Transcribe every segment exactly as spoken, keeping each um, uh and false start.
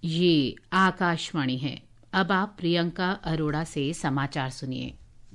ये आकाशवाणी है। अब आप प्रियंका अरोड़ा से समाचार सुनिए।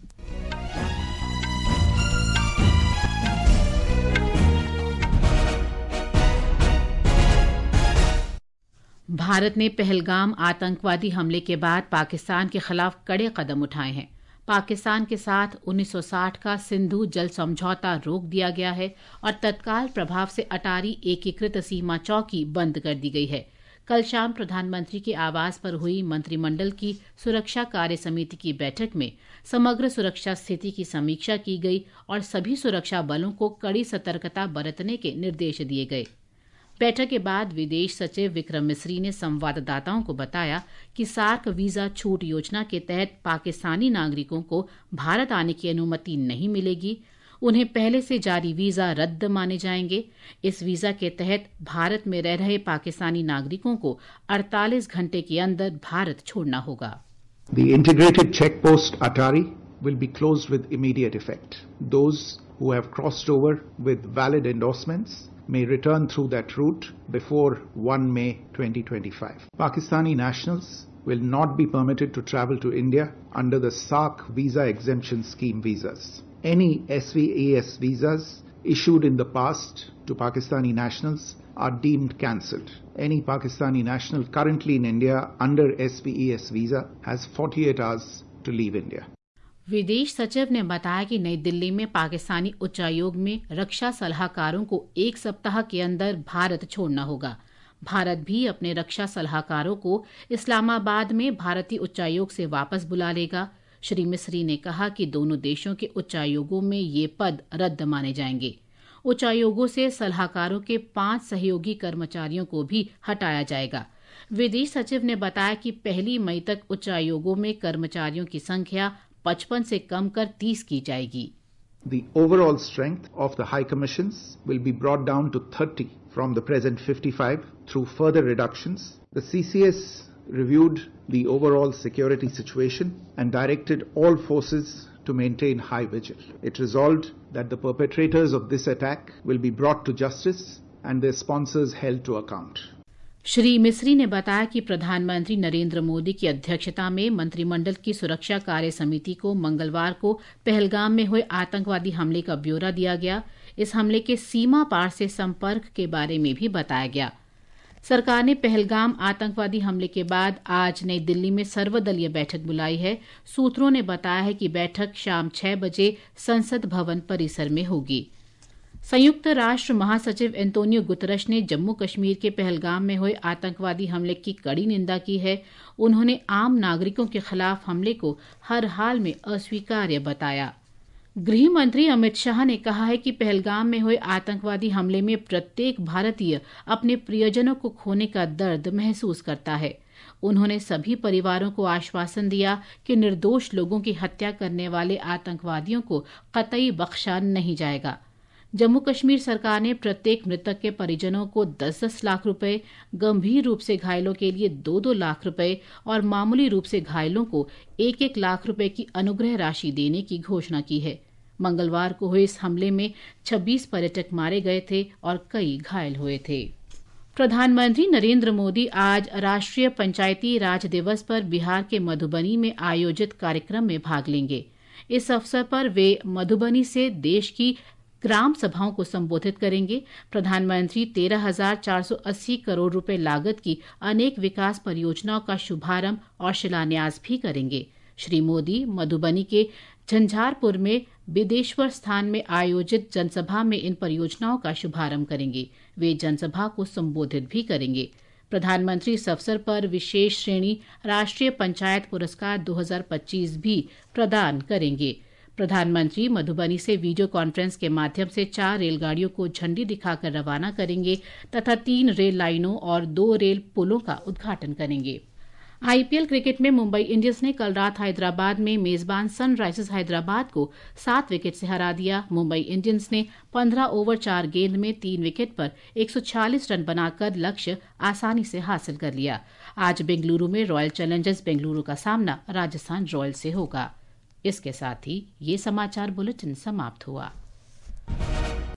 भारत ने पहलगाम आतंकवादी हमले के बाद पाकिस्तान के खिलाफ कड़े कदम उठाए हैं। पाकिस्तान के साथ उन्नीस सौ साठ का सिंधु जल समझौता रोक दिया गया है और तत्काल प्रभाव से अटारी एकीकृत सीमा चौकी बंद कर दी गई है। कल शाम प्रधानमंत्री के आवास पर हुई मंत्रिमंडल की सुरक्षा कार्य समिति की बैठक में समग्र सुरक्षा स्थिति की समीक्षा की गई और सभी सुरक्षा बलों को कड़ी सतर्कता बरतने के निर्देश दिए गए। बैठक के बाद विदेश सचिव विक्रम मिस्री ने संवाददाताओं को बताया कि सार्क वीजा छूट योजना के तहत पाकिस्तानी नागरिकों को भारत आने की अनुमति नहीं मिलेगी। उन्हें पहले से जारी वीजा रद्द माने जाएंगे। इस वीजा के तहत भारत में रह रहे पाकिस्तानी नागरिकों को अड़तालीस घंटे के अंदर भारत छोड़ना होगा। The integrated check post Atari will be closed with immediate effect. Those who have crossed over with valid endorsements may return through that route before first May twenty twenty-five. Pakistani nationals will not be permitted to travel to India under the SARC visa exemption scheme visas. Any S V A S visas issued in the past to Pakistani nationals are deemed cancelled. Any Pakistani national currently in India under S V A S visa has forty-eight hours to leave India. विदेश सचिव ने बताया कि नई दिल्ली में पाकिस्तानी उच्चायोग में रक्षा सलाहकारों को एक सप्ताह के अंदर भारत छोड़ना होगा। भारत भी अपने रक्षा सलाहकारों को इस्लामाबाद में भारतीय उच्चायोग से वापस बुला लेगा। श्री मिस्री ने कहा कि दोनों देशों के उच्चायोगों में ये पद रद्द माने जाएंगे। उच्चायोगों से सलाहकारों के पांच सहयोगी कर्मचारियों को भी हटाया जाएगा। विदेश सचिव ने बताया कि पहली मई तक उच्चायोगों में कर्मचारियों की संख्या पचपन से कम कर तीस की जाएगी। The overall strength of the high commissions will be brought down to thirty from the present fifty-five through further reductions. The C C S reviewed the overall security situation and directed all forces to maintain high vigil. It resolved that the perpetrators of this attack will be brought to justice and their sponsors held to account. Shri मिस्री ने बताया कि प्रधानमंत्री नरेंद्र मोदी की अध्यक्षता में मंत्रिमंडल की सुरक्षा कार्य समिति को मंगलवार को पहलगाम में हुए आतंकवादी हमले का ब्यौरा दिया गया। इस हमले के सीमा पार से संपर्क के बारे में भी बताया गया। सरकार ने पहलगाम आतंकवादी हमले के बाद आज नई दिल्ली में सर्वदलीय बैठक बुलाई है। सूत्रों ने बताया है कि बैठक शाम छह बजे संसद भवन परिसर में होगी। संयुक्त राष्ट्र महासचिव एंटोनियो गुतरश ने जम्मू कश्मीर के पहलगाम में हुए आतंकवादी हमले की कड़ी निंदा की है। उन्होंने आम नागरिकों के खिलाफ हमले को हर हाल में अस्वीकार्य बताया। गृह मंत्री अमित शाह ने कहा है कि पहलगाम में हुए आतंकवादी हमले में प्रत्येक भारतीय अपने प्रियजनों को खोने का दर्द महसूस करता है। उन्होंने सभी परिवारों को आश्वासन दिया कि निर्दोष लोगों की हत्या करने वाले आतंकवादियों को कतई बख्शा नहीं जाएगा। जम्मू कश्मीर सरकार ने प्रत्येक मृतक के परिजनों को दस दस लाख रुपए, गंभीर रूप से घायलों के लिए दो दो लाख रुपए और मामूली रूप से घायलों को एक एक लाख रुपए की अनुग्रह राशि देने की घोषणा की है। मंगलवार को हुए इस हमले में छब्बीस पर्यटक मारे गए थे और कई घायल हुए थे। प्रधानमंत्री नरेंद्र मोदी आज राष्ट्रीय पंचायती राज दिवस पर बिहार के मधुबनी में आयोजित कार्यक्रम में भाग लेंगे। इस अवसर पर वे मधुबनी से देश की ग्राम सभाओं को संबोधित करेंगे। प्रधानमंत्री तेरह हजार चार सौ अस्सी करोड़ रुपए लागत की अनेक विकास परियोजनाओं का शुभारंभ और शिलान्यास भी करेंगे। श्री मोदी मधुबनी के झंझारपुर में बिदेश्वर स्थान में आयोजित जनसभा में इन परियोजनाओं का शुभारंभ करेंगे। वे जनसभा को संबोधित भी करेंगे। प्रधानमंत्री इस अवसर पर विशेष श्रेणी राष्ट्रीय पंचायत पुरस्कार दो हजार पच्चीस भी प्रदान करेंगे। प्रधानमंत्री मधुबनी से वीडियो कॉन्फ्रेंस के माध्यम से चार रेलगाड़ियों को झंडी दिखाकर रवाना करेंगे तथा तीन रेल लाइनों और दो रेल पुलों का उद्घाटन करेंगे। आईपीएल क्रिकेट में मुंबई इंडियंस ने कल रात हैदराबाद में मेजबान सनराइजर्स हैदराबाद को सात विकेट से हरा दिया। मुंबई इंडियंस ने पंद्रह ओवर चार गेंद में तीन विकेट पर एक सौ छियालीस रन बनाकर लक्ष्य आसानी से हासिल कर लिया। आज बेंगलुरु में रॉयल चैलेंजर्स बेंगलुरु का सामना राजस्थान रॉयल्स से होगा। इसके साथ ही ये समाचार बुलेटिन समाप्त हुआ।